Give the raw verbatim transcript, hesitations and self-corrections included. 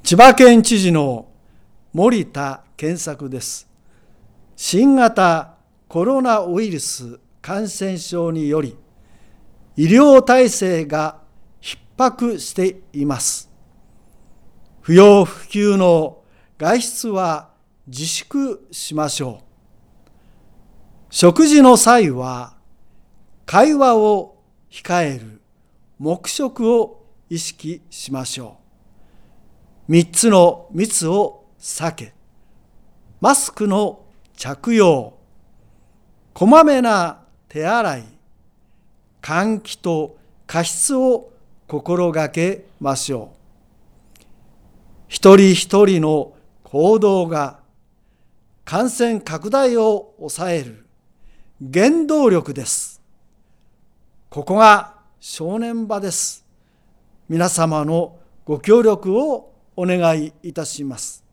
千葉県知事の森田健作です。新型コロナウイルス感染症により、医療体制が逼迫しています。不要不急の外出は自粛しましょう。食事の際は会話を控える黙食を意識しましょう。三つの密を避け、マスクの着用、こまめな手洗い、換気と加湿を心がけましょう。一人一人の行動が感染拡大を抑える原動力です。ここが正念場です。皆様のご協力をお願いいたします。